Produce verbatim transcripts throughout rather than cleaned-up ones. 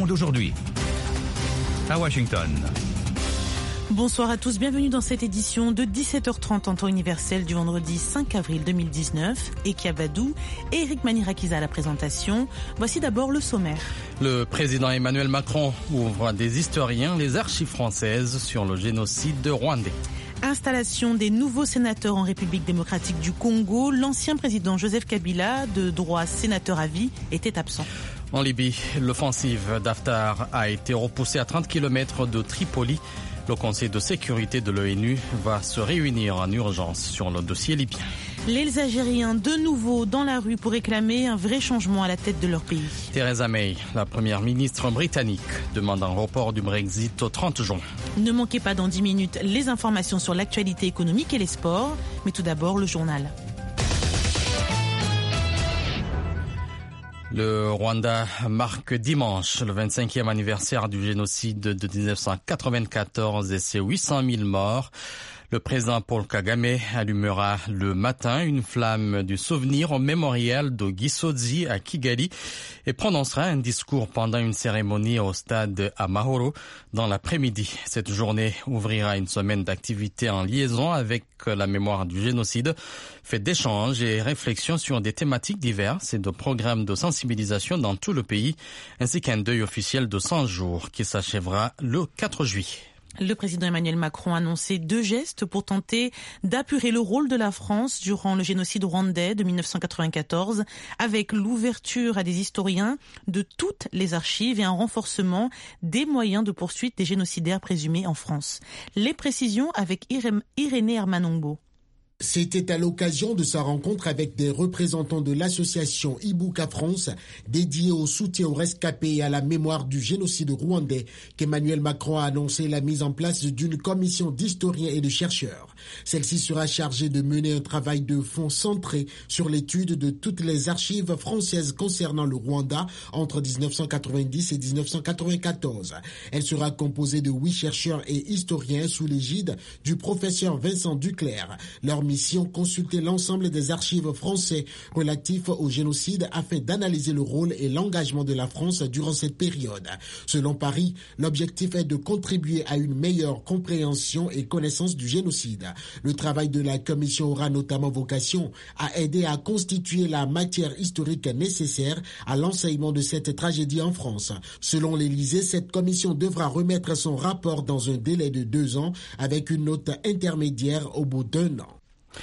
Monde aujourd'hui. À Washington. Bonsoir à tous, bienvenue dans cette édition de dix-sept heures trente en temps universel du vendredi cinq avril deux mille dix-neuf. Eki Abadou et Eric Manirakiza à la présentation. Voici d'abord le sommaire. Le président Emmanuel Macron ouvre à des historiens les archives françaises sur le génocide rwandais. Installation des nouveaux sénateurs en République démocratique du Congo. L'ancien président Joseph Kabila, de droit sénateur à vie, était absent. En Libye, l'offensive d'Haftar a été repoussée à trente kilomètres de Tripoli. Le Conseil de sécurité de l'ONU va se réunir en urgence sur le dossier libyen. Les Algériens de nouveau dans la rue pour réclamer un vrai changement à la tête de leur pays. Theresa May, la première ministre britannique, demande un report du Brexit au trente juin. Ne manquez pas dans dix minutes les informations sur l'actualité économique et les sports. Mais tout d'abord, le journal. Le Rwanda marque dimanche le vingt-cinquième anniversaire du génocide de dix-neuf cent quatre-vingt-quatorze et ses huit cent mille morts. Le président Paul Kagame allumera le matin une flamme du souvenir au mémorial de Gisozi à Kigali et prononcera un discours pendant une cérémonie au stade Amahoro dans l'après-midi. Cette journée ouvrira une semaine d'activités en liaison avec la mémoire du génocide, fait d'échanges et réflexions sur des thématiques diverses et de programmes de sensibilisation dans tout le pays, ainsi qu'un deuil officiel de cent jours qui s'achèvera le quatre juillet. Le président Emmanuel Macron a annoncé deux gestes pour tenter d'apurer le rôle de la France durant le génocide rwandais de dix-neuf cent quatre-vingt-quatorze, avec l'ouverture à des historiens de toutes les archives et un renforcement des moyens de poursuite des génocidaires présumés en France. Les précisions avec Irénée Hermanongo. C'était à l'occasion de sa rencontre avec des représentants de l'association Ibuka France, dédiée au soutien aux rescapés et à la mémoire du génocide rwandais, qu'Emmanuel Macron a annoncé la mise en place d'une commission d'historiens et de chercheurs. Celle-ci sera chargée de mener un travail de fond centré sur l'étude de toutes les archives françaises concernant le Rwanda entre dix-neuf cent quatre-vingt-dix et dix-neuf cent quatre-vingt-quatorze. Elle sera composée de huit chercheurs et historiens sous l'égide du professeur Vincent Duclerc. Leur mission, consulter l'ensemble des archives français relatifs au génocide afin d'analyser le rôle et l'engagement de la France durant cette période. Selon Paris, l'objectif est de contribuer à une meilleure compréhension et connaissance du génocide. Le travail de la commission aura notamment vocation à aider à constituer la matière historique nécessaire à l'enseignement de cette tragédie en France. Selon l'Élysée, cette commission devra remettre son rapport dans un délai de deux ans avec une note intermédiaire au bout d'un an.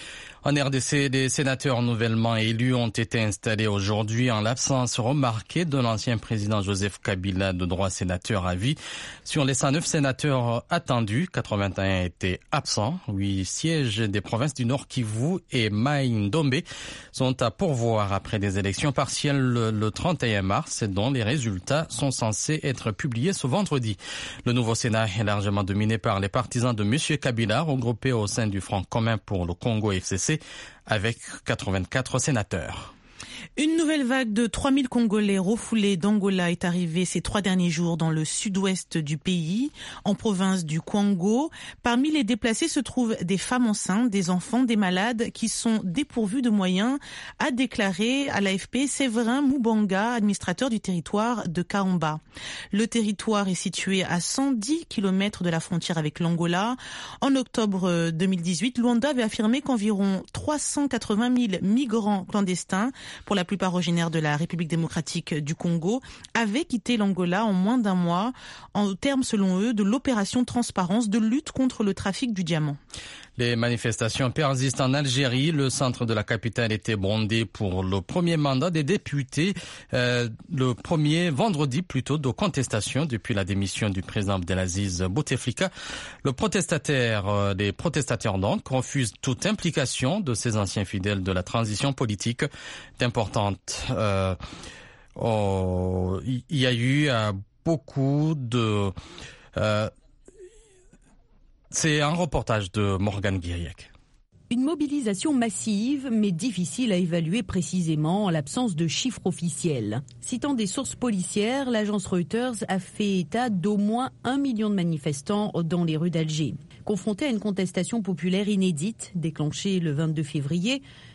En R D C, des sénateurs nouvellement élus ont été installés aujourd'hui en l'absence remarquée de l'ancien président Joseph Kabila, de droit sénateur à vie. Sur les cent neuf sénateurs attendus, quatre-vingt-un étaient absents. Huit sièges des provinces du Nord Kivu et Mai-Ndombe sont à pourvoir après des élections partielles le trente et un mars, dont les résultats sont censés être publiés ce vendredi. Le nouveau Sénat est largement dominé par les partisans de M. Kabila, regroupés au sein du Front commun pour le Congo F C C, avec quatre-vingt-quatre sénateurs. Une nouvelle vague de trois mille Congolais refoulés d'Angola est arrivée ces trois derniers jours dans le sud-ouest du pays, en province du Kwango. Parmi les déplacés se trouvent des femmes enceintes, des enfants, des malades qui sont dépourvus de moyens, a déclaré à l'A F P Séverin Moubanga, administrateur du territoire de Kaomba. Le territoire est situé à cent dix kilomètres de la frontière avec l'Angola. En octobre deux mille dix-huit, Luanda avait affirmé qu'environ trois cent quatre-vingt mille migrants clandestins, pour la plupart originaires de la République démocratique du Congo, avaient quitté l'Angola en moins d'un mois, en termes selon eux de l'opération Transparence de lutte contre le trafic du diamant. Les manifestations persistent en Algérie. Le centre de la capitale était bondé pour le premier mandat des députés, euh, le premier vendredi plutôt de contestation depuis la démission du président Abdelaziz Bouteflika. Le protestataire, euh, les protestataires donc refusent toute implication de ces anciens fidèles de la transition politique. D'importantes, euh, oh, il y a eu euh, beaucoup de euh, C'est un reportage de Morgane Guiriac. Une mobilisation massive, mais difficile à évaluer précisément en l'absence de chiffres officiels. Citant des sources policières, l'agence Reuters a fait état d'au moins un million de manifestants dans les rues d'Alger. Confrontés à une contestation populaire inédite, déclenchée le vingt-deux février,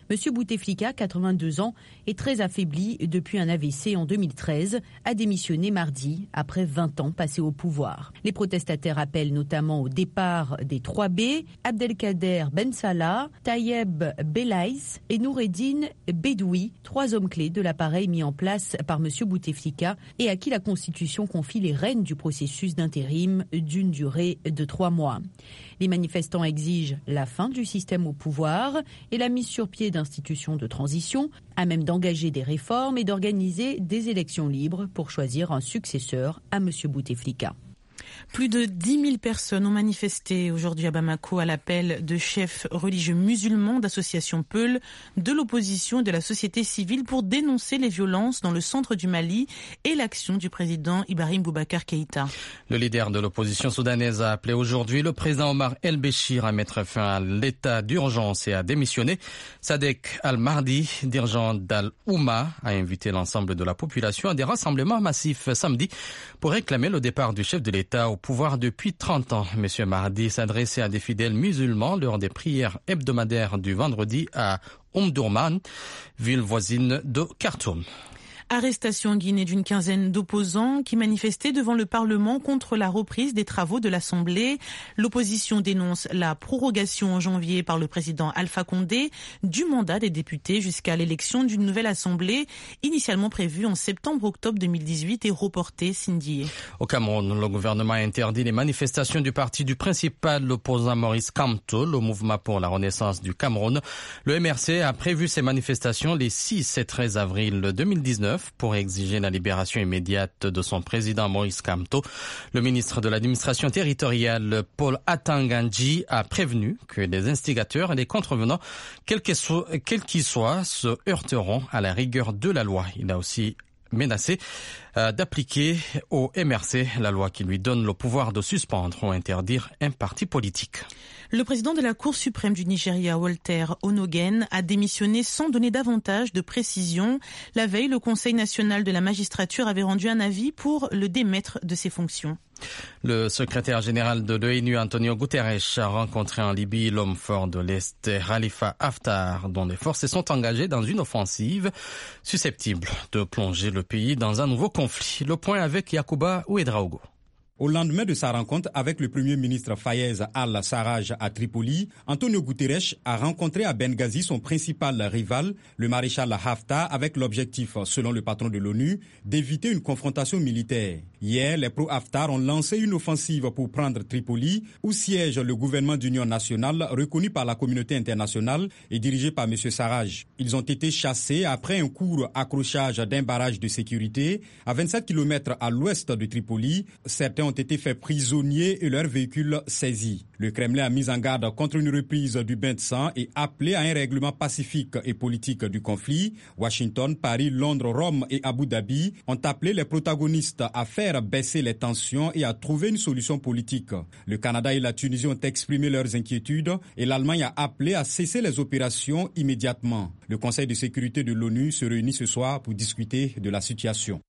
Monsieur Bouteflika, quatre-vingt-deux ans, est très affaibli depuis un A V C en deux mille treize, a démissionné mardi après vingt ans passés au pouvoir. Les protestataires appellent notamment au départ des trois B, Abdelkader Ben Salah, Tayeb Belaïs et Noureddine Bedoui, trois hommes clés de l'appareil mis en place par Monsieur Bouteflika et à qui la Constitution confie les rênes du processus d'intérim d'une durée de trois mois. Les manifestants exigent la fin du système au pouvoir et la mise sur pied d'institutions de transition, à même d'engager des réformes et d'organiser des élections libres pour choisir un successeur à M. Bouteflika. Plus de dix mille personnes ont manifesté aujourd'hui à Bamako à l'appel de chefs religieux musulmans, d'associations Peul, de l'opposition et de la société civile pour dénoncer les violences dans le centre du Mali et l'action du président Ibrahim Boubacar Keïta. Le leader de l'opposition soudanaise a appelé aujourd'hui le président Omar El-Béchir à mettre fin à l'état d'urgence et à démissionner. Sadek Al-Mahdi, dirigeant d'Al-Oumma, a invité l'ensemble de la population à des rassemblements massifs samedi pour réclamer le départ du chef de l'État au pouvoir depuis trente ans. Monsieur Mahdi s'adressait à des fidèles musulmans lors des prières hebdomadaires du vendredi à Omdurman, ville voisine de Khartoum. Arrestation en Guinée d'une quinzaine d'opposants qui manifestaient devant le Parlement contre la reprise des travaux de l'Assemblée. L'opposition dénonce la prorogation en janvier par le président Alpha Condé du mandat des députés jusqu'à l'élection d'une nouvelle Assemblée, initialement prévue en septembre-octobre deux mille dix-huit et reportée. Cindy. Au Cameroun, le gouvernement a interdit les manifestations du parti du principal opposant Maurice Kamto, le mouvement pour la renaissance du Cameroun. Le M R C a prévu ces manifestations les six et treize avril deux mille dix-neuf. Pour exiger la libération immédiate de son président Maurice Kamto. Le ministre de l'administration territoriale Paul Atanganji a prévenu que les instigateurs et les contrevenants, quels qu'ils soient, quels qu'ils soient, se heurteront à la rigueur de la loi. Il a aussi menacé euh, d'appliquer au M R C la loi qui lui donne le pouvoir de suspendre ou interdire un parti politique. Le président de la Cour suprême du Nigeria, Walter Onogen, a démissionné sans donner davantage de précision. La veille, le Conseil national de la magistrature avait rendu un avis pour le démettre de ses fonctions. Le secrétaire général de l'ONU, Antonio Guterres, a rencontré en Libye l'homme fort de l'Est, Khalifa Haftar, dont les forces sont engagées dans une offensive susceptible de plonger le pays dans un nouveau conflit. Le point avec Yacouba Ouedraogo. Au lendemain de sa rencontre avec le premier ministre Fayez al-Sarraj à Tripoli, Antonio Guterres a rencontré à Benghazi son principal rival, le maréchal Haftar, avec l'objectif, selon le patron de l'ONU, d'éviter une confrontation militaire. Hier, les pro-Haftar ont lancé une offensive pour prendre Tripoli, où siège le gouvernement d'union nationale reconnu par la communauté internationale et dirigé par M. Sarraj. Ils ont été chassés après un court accrochage d'un barrage de sécurité à vingt-sept kilomètres à l'ouest de Tripoli. Certains ont été faits prisonniers et leurs véhicules saisis. Le Kremlin a mis en garde contre une reprise du bain de sang et appelé à un règlement pacifique et politique du conflit. Washington, Paris, Londres, Rome et Abu Dhabi ont appelé les protagonistes à faire baisser les tensions et à trouver une solution politique. Le Canada et la Tunisie ont exprimé leurs inquiétudes et l'Allemagne a appelé à cesser les opérations immédiatement. Le Conseil de sécurité de l'ONU se réunit ce soir pour discuter de la situation.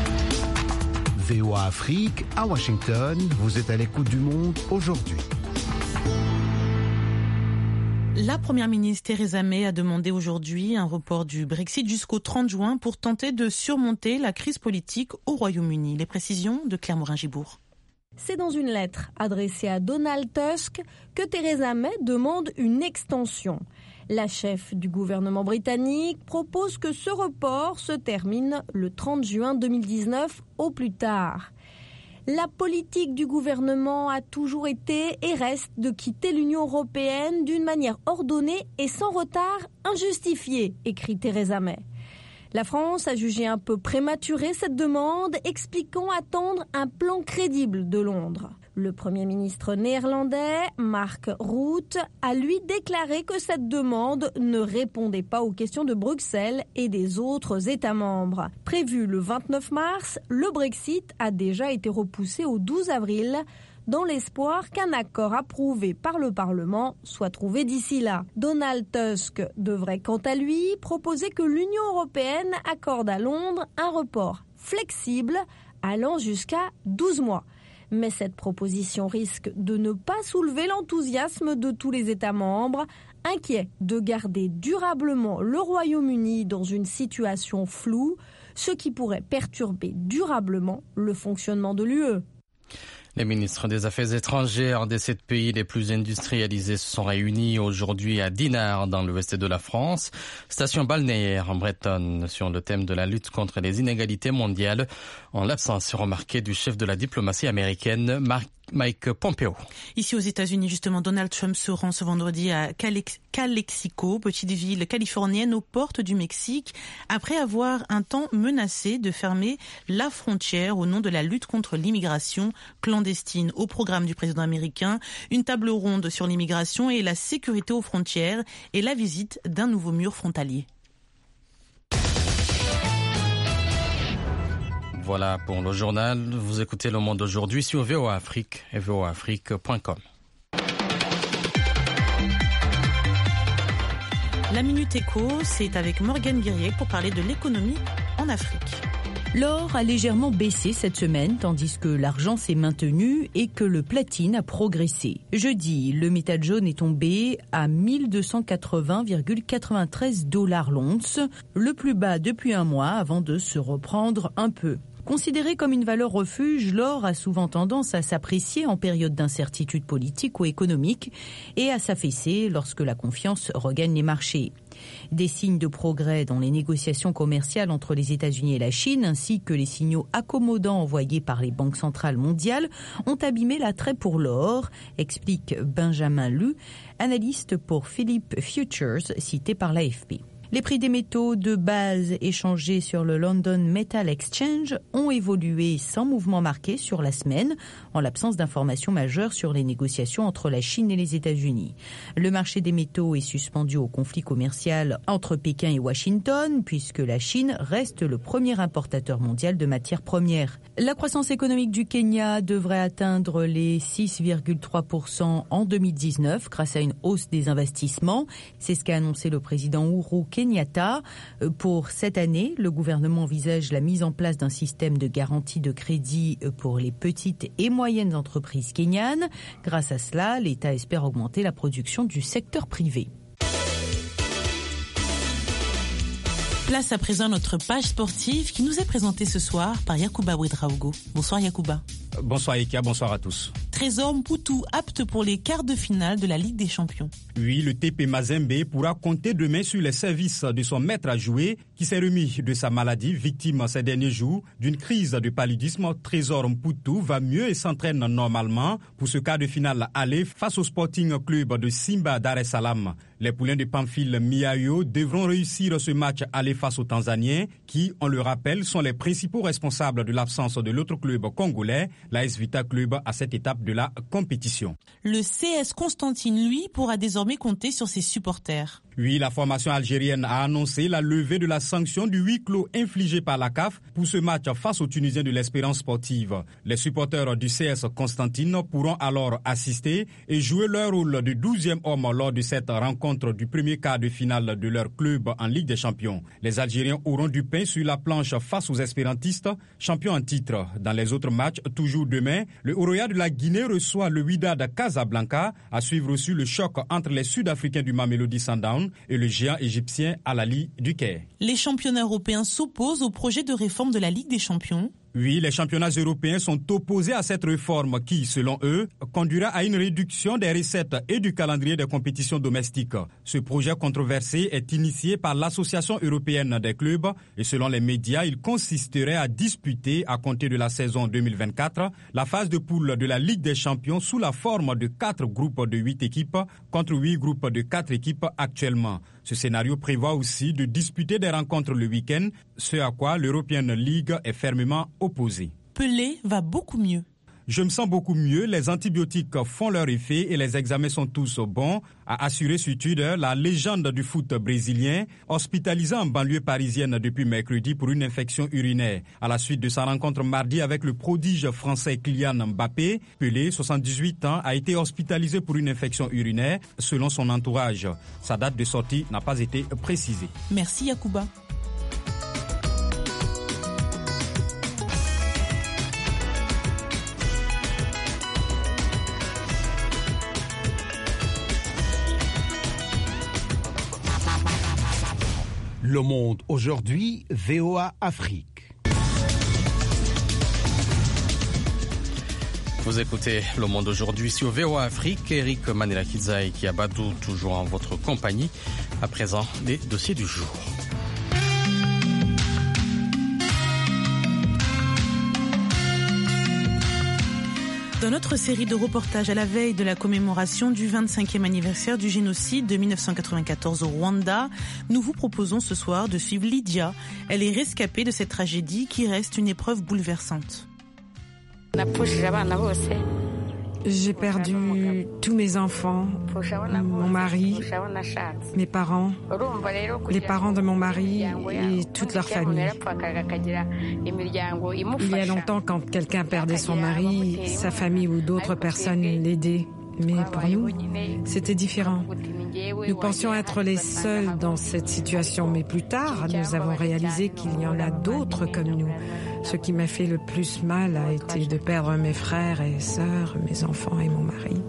V O A Afrique, à Washington, vous êtes à l'écoute du monde aujourd'hui. La première ministre Theresa May a demandé aujourd'hui un report du Brexit jusqu'au trente juin pour tenter de surmonter la crise politique au Royaume-Uni. Les précisions de Claire Morin-Gibourg. C'est dans une lettre adressée à Donald Tusk que Theresa May demande une extension. La chef du gouvernement britannique propose que ce report se termine le trente juin deux mille dix-neuf au plus tard. La politique du gouvernement a toujours été et reste de quitter l'Union européenne d'une manière ordonnée et sans retard injustifié, écrit Theresa May. La France a jugé un peu prématurée cette demande, expliquant attendre un plan crédible de Londres. Le Premier ministre néerlandais, Mark Rutte, a lui déclaré que cette demande ne répondait pas aux questions de Bruxelles et des autres États membres. Prévu le vingt-neuf mars, le Brexit a déjà été repoussé au douze avril, dans l'espoir qu'un accord approuvé par le Parlement soit trouvé d'ici là. Donald Tusk devrait quant à lui proposer que l'Union européenne accorde à Londres un report flexible allant jusqu'à douze mois. Mais cette proposition risque de ne pas soulever l'enthousiasme de tous les États membres, inquiet de garder durablement le Royaume-Uni dans une situation floue, ce qui pourrait perturber durablement le fonctionnement de l'U E. Les ministres des Affaires étrangères des sept pays les plus industrialisés se sont réunis aujourd'hui à Dinard, dans l'ouest de la France, station balnéaire en bretonne, sur le thème de la lutte contre les inégalités mondiales, en l'absence remarquée du chef de la diplomatie américaine, Mark Mike Pompeo. Ici aux États-Unis, justement, Donald Trump se rend ce vendredi à Calex- Calexico, petite ville californienne aux portes du Mexique, après avoir un temps menacé de fermer la frontière au nom de la lutte contre l'immigration clandestine. Au programme du président américain, une table ronde sur l'immigration et la sécurité aux frontières et la visite d'un nouveau mur frontalier. Voilà pour le journal. Vous écoutez Le Monde aujourd'hui sur V O A Afrique et v o a afrique point com. La Minute Éco, c'est avec Morgane Guiriec pour parler de l'économie en Afrique. L'or a légèrement baissé cette semaine, tandis que l'argent s'est maintenu et que le platine a progressé. Jeudi, le métal jaune est tombé à mille deux cent quatre-vingts virgule quatre-vingt-treize dollars l'once, le plus bas depuis un mois avant de se reprendre un peu. Considéré comme une valeur refuge, l'or a souvent tendance à s'apprécier en période d'incertitude politique ou économique et à s'affaisser lorsque la confiance regagne les marchés. Des signes de progrès dans les négociations commerciales entre les États-Unis et la Chine, ainsi que les signaux accommodants envoyés par les banques centrales mondiales, ont abîmé l'attrait pour l'or, explique Benjamin Lu, analyste pour Philip Futures, cité par l'A F P. Les prix des métaux de base échangés sur le London Metal Exchange ont évolué sans mouvement marqué sur la semaine, en l'absence d'informations majeures sur les négociations entre la Chine et les États-Unis. Le marché des métaux est suspendu au conflit commercial entre Pékin et Washington, puisque la Chine reste le premier importateur mondial de matières premières. La croissance économique du Kenya devrait atteindre les six virgule trois pour cent en deux mille dix-neuf grâce à une hausse des investissements. C'est ce qu'a annoncé le président Uhuru Kenyatta. Pour cette année, le gouvernement envisage la mise en place d'un système de garantie de crédit pour les petites et moyennes entreprises kenyanes. Grâce à cela, l'État espère augmenter la production du secteur privé. Place à présent à notre page sportive qui nous est présentée ce soir par Yacouba Ouedraogo. Bonsoir Yacouba. Bonsoir Eka, bonsoir à tous. Trésor Mputu apte pour les quarts de finale de la Ligue des Champions. Oui, le T P Mazembe pourra compter demain sur les services de son maître à jouer qui s'est remis de sa maladie, victime ces derniers jours d'une crise de paludisme. Trésor Mputu va mieux et s'entraîne normalement pour ce quart de finale aller face au Sporting Club de Simba Dar es Salaam. Les poulains de Pamphile Miayo devront réussir ce match aller face aux Tanzaniens qui, on le rappelle, sont les principaux responsables de l'absence de l'autre club congolais, l'A S Vita Club, à cette étape de la compétition. Le C S Constantine, lui, pourra désormais compter sur ses supporters. Oui, la formation algérienne a annoncé la levée de la sanction du huis clos infligé par la C A F pour ce match face aux Tunisiens de l'Espérance sportive. Les supporters du C S Constantine pourront alors assister et jouer leur rôle de douzième homme lors de cette rencontre du premier quart de finale de leur club en Ligue des Champions. Les Algériens auront du pain sur la planche face aux espérantistes, champions en titre. Dans les autres matchs, toujours demain, le Oroya de la Guinée reçoit le Wydad Casablanca, à suivre aussi le choc entre les Sud-Africains du Mamelodi Sundowns et le géant égyptien Al Ahly du Caire. Les championnats européens s'opposent au projet de réforme de la Ligue des Champions. Oui, les championnats européens sont opposés à cette réforme qui, selon eux, conduira à une réduction des recettes et du calendrier des compétitions domestiques. Ce projet controversé est initié par l'Association européenne des clubs et selon les médias, il consisterait à disputer, à compter de la saison deux mille vingt-quatre, la phase de poule de la Ligue des champions sous la forme de quatre groupes de huit équipes contre huit groupes de quatre équipes actuellement. Ce scénario prévoit aussi de disputer des rencontres le week-end, ce à quoi l'European League est fermement opposée. Pelé va beaucoup mieux. Je me sens beaucoup mieux, les antibiotiques font leur effet et les examens sont tous bons, a assuré sur Twitter la légende du foot brésilien, hospitalisé en banlieue parisienne depuis mercredi pour une infection urinaire. À la suite de sa rencontre mardi avec le prodige français Kylian Mbappé, Pelé, soixante-dix-huit ans, a été hospitalisé pour une infection urinaire, selon son entourage. Sa date de sortie n'a pas été précisée. Merci Yacouba. Le Monde aujourd'hui, V O A Afrique. Vous écoutez Le Monde aujourd'hui sur V O A Afrique. Eric Manela-Kizza et Kiabadou, toujours en votre compagnie. À présent, les dossiers du jour. Dans notre série de reportages à la veille de la commémoration du vingt-cinquième anniversaire du génocide de mille neuf cent quatre-vingt-quatorze au Rwanda, nous vous proposons ce soir de suivre Lydia. Elle est rescapée de cette tragédie qui reste une épreuve bouleversante. J'ai perdu tous mes enfants, mon mari, mes parents, les parents de mon mari et toute leur famille. Il y a longtemps, quand quelqu'un perdait son mari, sa famille ou d'autres personnes l'aidaient. Mais pour nous, c'était différent. Nous pensions être les seuls dans cette situation, mais plus tard, nous avons réalisé qu'il y en a d'autres comme nous. Ce qui m'a fait le plus mal a été de perdre mes frères et sœurs, mes enfants et mon mari.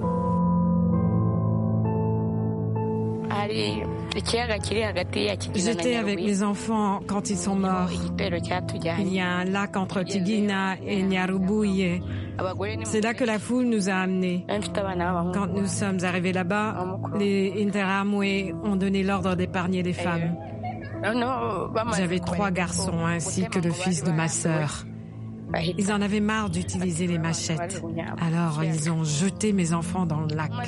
J'étais avec mes enfants quand ils sont morts. Il y a un lac entre Tigina et Nyarubuye. C'est là que la foule nous a amenés. Quand nous sommes arrivés là-bas, les Interahamwe ont donné l'ordre d'épargner les femmes. J'avais trois garçons ainsi que le fils de ma sœur. Ils en avaient marre d'utiliser les machettes. Alors ils ont jeté mes enfants dans le lac.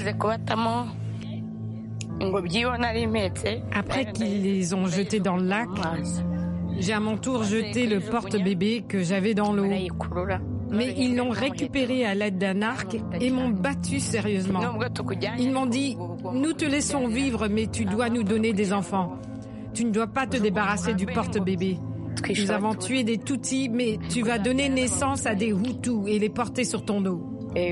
Après qu'ils les ont jetés dans le lac, j'ai à mon tour jeté le porte-bébé que j'avais dans l'eau. Mais ils l'ont récupéré à l'aide d'un arc et m'ont battu sérieusement. Ils m'ont dit « Nous te laissons vivre, mais tu dois nous donner des enfants. Tu ne dois pas te débarrasser du porte-bébé. Nous avons tué des Tutsis, mais tu vas donner naissance à des Hutus et les porter sur ton dos. »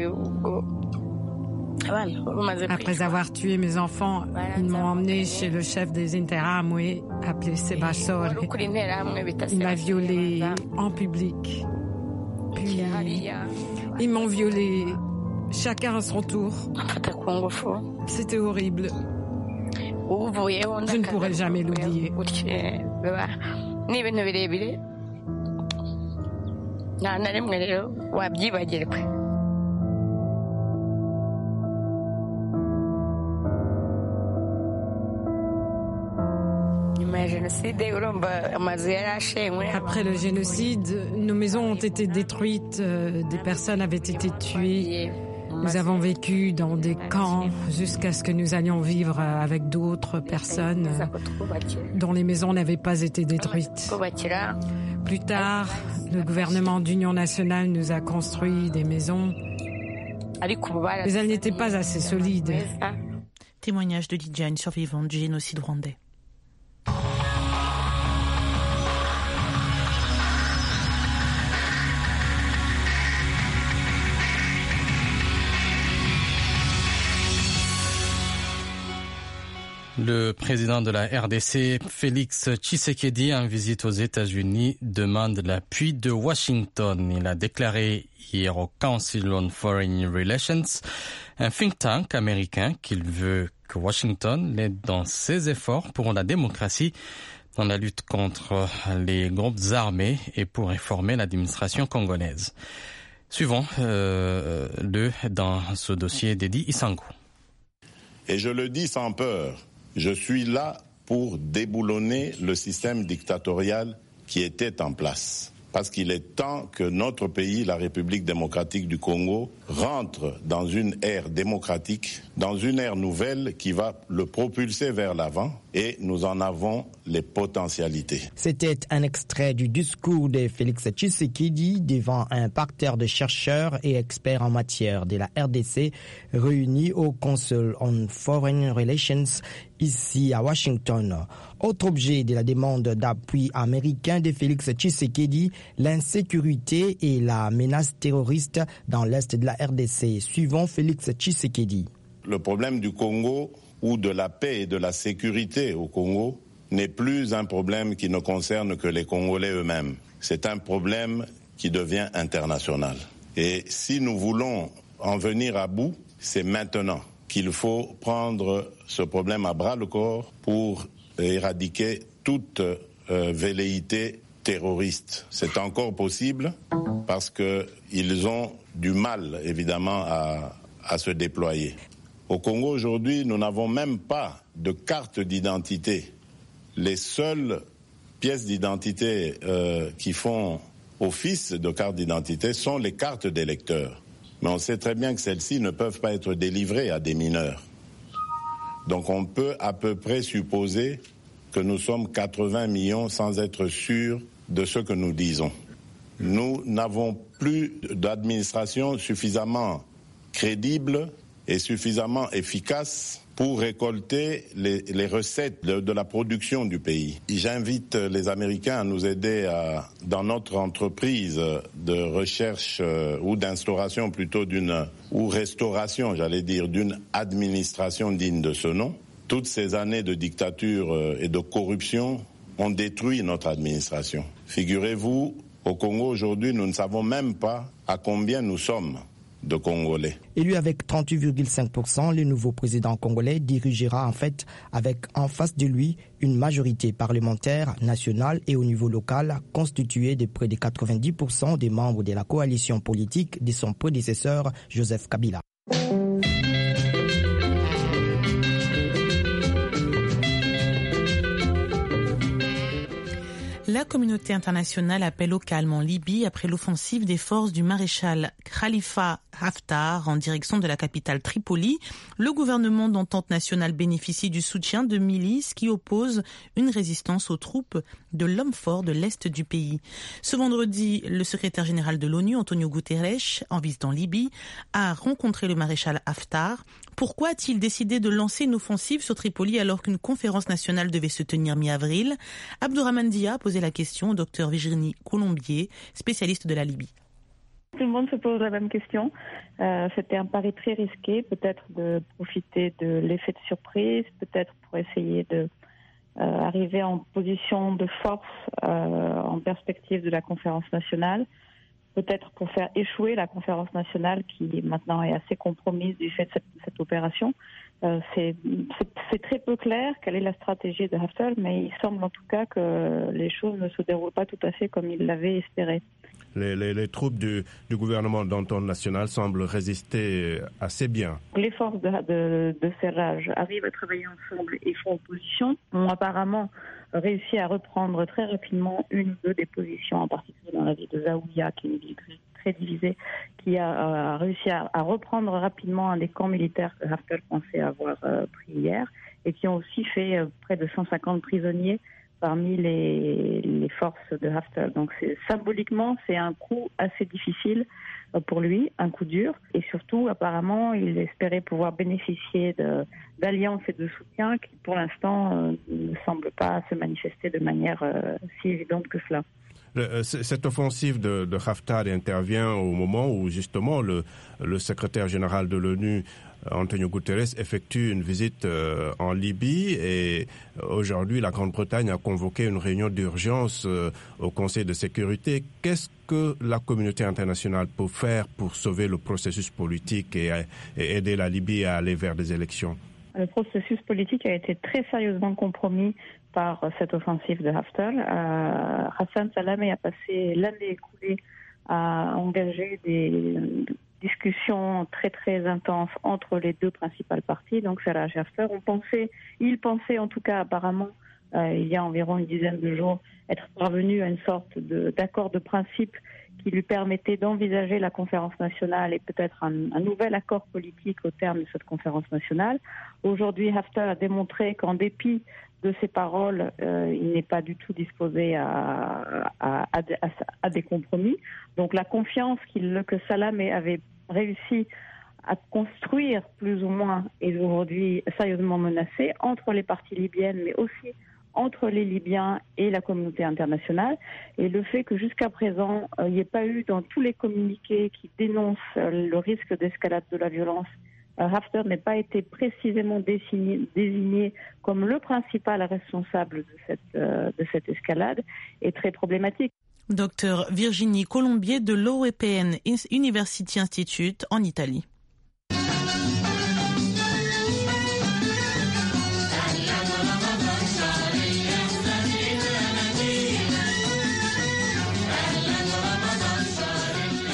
Après avoir tué mes enfants, ils m'ont emmené chez le chef des Interahamwe, appelé Sebasore. Il m'a violée en public. Puis, ils m'ont violée chacun à son tour. C'était horrible. Je ne pourrai jamais l'oublier. Après le génocide, nos maisons ont été détruites, euh, des personnes avaient été tuées. Nous avons vécu dans des camps jusqu'à ce que nous allions vivre avec d'autres personnes euh, dont les maisons n'avaient pas été détruites. Plus tard, le gouvernement d'union nationale nous a construit des maisons, mais elles n'étaient pas assez solides. Témoignage de Lydia, une survivante du génocide rwandais. Le président de la R D C, Félix Tshisekedi, en visite aux États-Unis, demande l'appui de Washington. Il a déclaré hier au Council on Foreign Relations, un think tank américain, qu'il veut que Washington l'aide dans ses efforts pour la démocratie, dans la lutte contre les groupes armés et pour réformer l'administration congolaise. Suivons euh, le dans ce dossier d'Edi Isango. Et je le dis sans peur. Je suis là pour déboulonner le système dictatorial qui était en place. Parce qu'il est temps que notre pays, la République démocratique du Congo, rentre dans une ère démocratique, dans une ère nouvelle qui va le propulser vers l'avant, et nous en avons les potentialités. C'était un extrait du discours de Félix Tshisekedi devant un parterre de chercheurs et experts en matière de la R D C réunis au Council on Foreign Relations ici à Washington. Autre objet de la demande d'appui américain de Félix Tshisekedi, l'insécurité et la menace terroriste dans l'est de la R D C. Suivant Félix Tshisekedi. Le problème du Congo ou de la paix et de la sécurité au Congo n'est plus un problème qui ne concerne que les Congolais eux-mêmes. C'est un problème qui devient international. Et si nous voulons en venir à bout, c'est maintenant qu'il faut prendre ce problème à bras le corps pour éradiquer toute euh, velléité terroriste. C'est encore possible parce qu'ils ont du mal, évidemment, à, à se déployer. Au Congo, aujourd'hui, nous n'avons même pas de carte d'identité. Les seules pièces d'identité euh, qui font office de carte d'identité sont les cartes d'électeurs. Mais on sait très bien que celles-ci ne peuvent pas être délivrées à des mineurs. Donc on peut à peu près supposer que nous sommes quatre-vingts millions sans être sûrs de ce que nous disons. Nous n'avons plus d'administration suffisamment crédible et suffisamment efficace pour récolter les, les recettes de, de la production du pays. J'invite les Américains à nous aider à, dans notre entreprise de recherche euh, ou d'instauration plutôt d'une, ou restauration, j'allais dire, d'une administration digne de ce nom. Toutes ces années de dictature euh, et de corruption ont détruit notre administration. Figurez-vous, au Congo aujourd'hui, nous ne savons même pas à combien nous sommes de Congolais. Élu avec trente-huit virgule cinq pour cent, le nouveau président congolais dirigera en fait avec en face de lui une majorité parlementaire nationale et au niveau local constituée de près de quatre-vingt-dix pour cent des membres de la coalition politique de son prédécesseur Joseph Kabila. La communauté internationale appelle au calme en Libye après l'offensive des forces du maréchal Khalifa Haftar en direction de la capitale Tripoli. Le gouvernement d'entente nationale bénéficie du soutien de milices qui opposent une résistance aux troupes de l'homme fort de l'est du pays. Ce vendredi, le secrétaire général de l'ONU, Antonio Guterres, en visite en Libye, a rencontré le maréchal Haftar. Pourquoi a-t-il décidé de lancer une offensive sur Tripoli alors qu'une conférence nationale devait se tenir mi-avril? Abdourahmane Dia a posé la question au docteur Virginie Colombier, spécialiste de la Libye. Tout le monde se pose la même question. Euh, c'était un pari très risqué, peut-être de profiter de l'effet de surprise, peut-être pour essayer de euh, arriver en position de force euh, en perspective de la conférence nationale, peut-être pour faire échouer la conférence nationale qui maintenant est assez compromise du fait de cette, cette opération. Euh, c'est, c'est, c'est très peu clair quelle est la stratégie de Haftar, mais il semble en tout cas que les choses ne se déroulent pas tout à fait comme il l'avait espéré. Les, les, les troupes du, du gouvernement d'entente nationale semblent résister assez bien. Les forces de, de, de serrage arrivent à travailler ensemble et font opposition, ont apparemment réussi à reprendre très rapidement une ou deux des positions, en particulier dans la ville de Zaouïa, qui est une ville très, très divisée, qui a, a réussi à, à reprendre rapidement un des camps militaires que Haftar pensait avoir euh, pris hier, et qui ont aussi fait euh, près de cent cinquante prisonniers parmi les, les forces de Haftar. Donc c'est, symboliquement, c'est un coup assez difficile pour lui, un coup dur. Et surtout, apparemment, il espérait pouvoir bénéficier de, d'alliances et de soutien qui, pour l'instant, euh, ne semblent pas se manifester de manière euh, si évidente que cela. Le, cette offensive de, de Haftar intervient au moment où, justement, le, le secrétaire général de l'ONU, Antonio Guterres, effectue une visite euh, en Libye et aujourd'hui la Grande-Bretagne a convoqué une réunion d'urgence euh, au Conseil de sécurité. Qu'est-ce que la communauté internationale peut faire pour sauver le processus politique et, et aider la Libye à aller vers des élections? Le processus politique a été très sérieusement compromis par cette offensive de Haftar. Euh, Hassan Salamé a passé l'année écoulée à engager des discussions très très intenses entre les deux principales parties, donc Serraj et Haftar. On pensait, il pensait en tout cas apparemment, euh, il y a environ une dizaine de jours, être parvenu à une sorte de, d'accord de principe qui lui permettait d'envisager la conférence nationale et peut-être un, un nouvel accord politique au terme de cette conférence nationale. Aujourd'hui, Haftar a démontré qu'en dépit de ses paroles, euh, il n'est pas du tout disposé à, à, à, à, à des compromis. Donc la confiance qu'il, que Salamé avait réussi à construire plus ou moins est aujourd'hui sérieusement menacée entre les parties libyennes, mais aussi entre les Libyens et la communauté internationale. Et le fait que jusqu'à présent, euh, il n'y ait pas eu dans tous les communiqués qui dénoncent euh, le risque d'escalade de la violence, euh, Haftar n'ait pas été précisément désigné, désigné comme le principal responsable de cette, euh, de cette escalade, est très problématique. Docteur Virginie Colombier de l'European University Institute en Italie.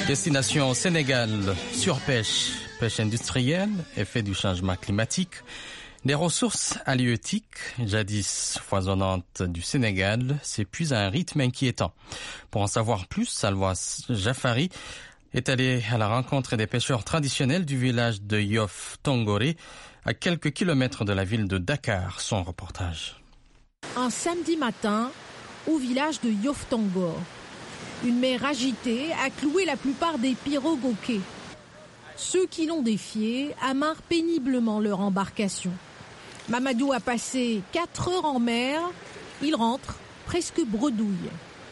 Destination Sénégal, surpêche, pêche industrielle, effet du changement climatique, des ressources halieutiques, jadis foisonnantes du Sénégal, s'épuisent à un rythme inquiétant. Pour en savoir plus, Salwa Jafari est allé à la rencontre des pêcheurs traditionnels du village de Yoff Tongoré, à quelques kilomètres de la ville de Dakar. Son reportage. Un samedi matin, au village de Yoff Tongoré, une mer agitée a cloué la plupart des pirogues au quai. Ceux qui l'ont défié amarrent péniblement leur embarcation. Mamadou a passé quatre heures en mer. Il rentre presque bredouille.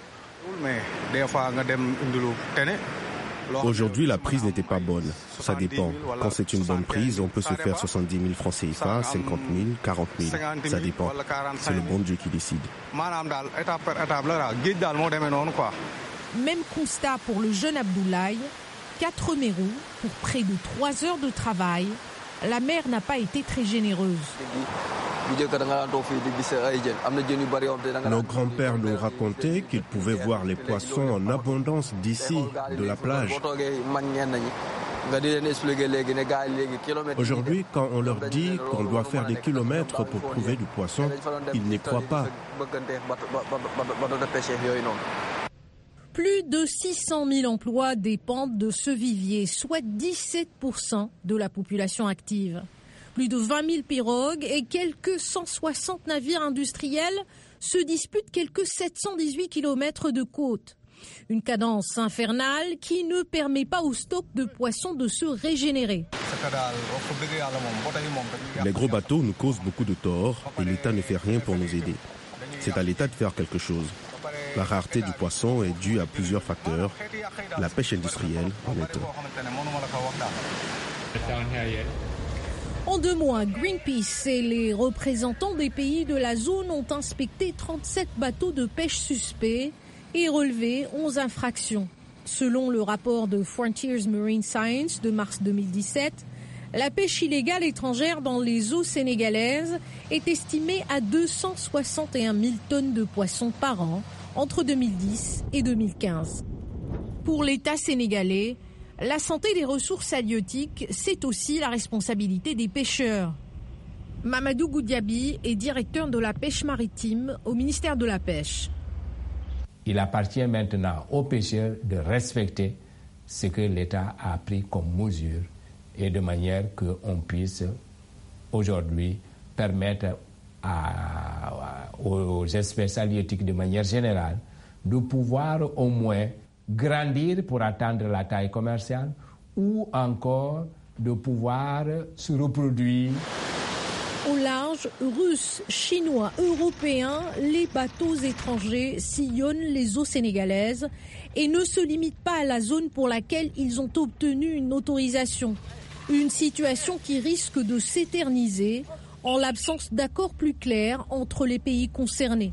Aujourd'hui, la prise n'était pas bonne. Ça dépend. Quand c'est une bonne prise, on peut se faire soixante-dix mille francs C F A, cinquante mille, quarante mille. Ça dépend. C'est le bon Dieu qui décide. Même constat pour le jeune Abdoulaye. Quatre mérous pour près de trois heures de travail. La mer n'a pas été très généreuse. Nos grands-pères nous racontaient qu'ils pouvaient voir les poissons en abondance d'ici, de la plage. Aujourd'hui, quand on leur dit qu'on doit faire des kilomètres pour trouver du poisson, ils n'y croient pas. Plus de six cent mille emplois dépendent de ce vivier, soit dix-sept pour cent de la population active. Plus de vingt mille pirogues et quelques cent soixante navires industriels se disputent quelques sept cent dix-huit kilomètres de côte. Une cadence infernale qui ne permet pas au stock de poissons de se régénérer. Les gros bateaux nous causent beaucoup de tort et l'État ne fait rien pour nous aider. C'est à l'État de faire quelque chose. La rareté du poisson est due à plusieurs facteurs. La pêche industrielle en est un. En deux mois, Greenpeace et les représentants des pays de la zone ont inspecté trente-sept bateaux de pêche suspects et relevé onze infractions. Selon le rapport de Frontiers Marine Science de mars deux mille dix-sept, la pêche illégale étrangère dans les eaux sénégalaises est estimée à deux cent soixante et un mille tonnes de poissons par an entre deux mille dix et deux mille quinze. Pour l'État sénégalais, la santé des ressources halieutiques, c'est aussi la responsabilité des pêcheurs. Mamadou Goudiaby est directeur de la pêche maritime au ministère de la Pêche. Il appartient maintenant aux pêcheurs de respecter ce que l'État a pris comme mesure et de manière qu'on puisse aujourd'hui permettre à, aux espèces halieutiques de manière générale de pouvoir au moins grandir pour atteindre la taille commerciale ou encore de pouvoir se reproduire. Au large, russes, chinois, européens, les bateaux étrangers sillonnent les eaux sénégalaises et ne se limitent pas à la zone pour laquelle ils ont obtenu une autorisation. Une situation qui risque de s'éterniser en l'absence d'accord plus clair entre les pays concernés.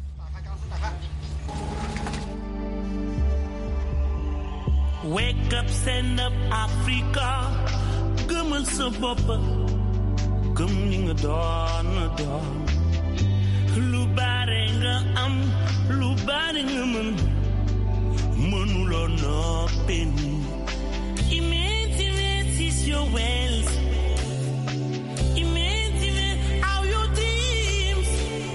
Wake up, stand up, Africa. Gëmal sa bopp, gëm li nga doon doon. Lu bare nga am, lu bare nga mën, mënuloo noppi ni. Imagine is your wealth. Imagine how your dreams.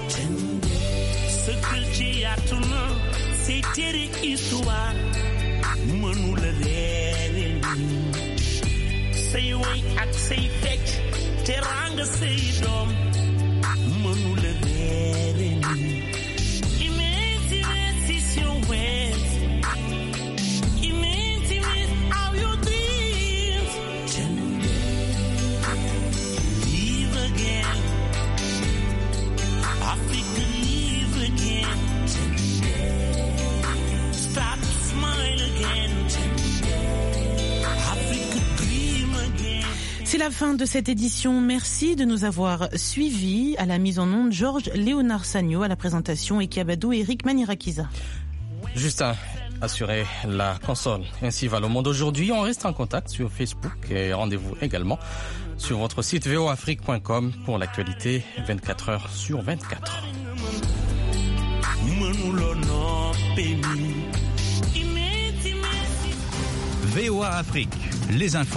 Sa kër ci yaatu na, say tere histoire. Mënula leere ni say way ak say fecc teranga say doom mënula leere ni imagine is your ways imagine how you dreams live again Africa live again start to smile again. C'est la fin de cette édition. Merci de nous avoir suivis. À la mise en onde, Georges Léonard Sagno, à la présentation, Eki Abadou et Eric Manirakiza. Justin assurer la console. Ainsi va le monde aujourd'hui. On reste en contact sur Facebook et rendez-vous également sur votre site v o afrique point com pour l'actualité vingt-quatre heures sur vingt-quatre. V O A Afrique, les infos.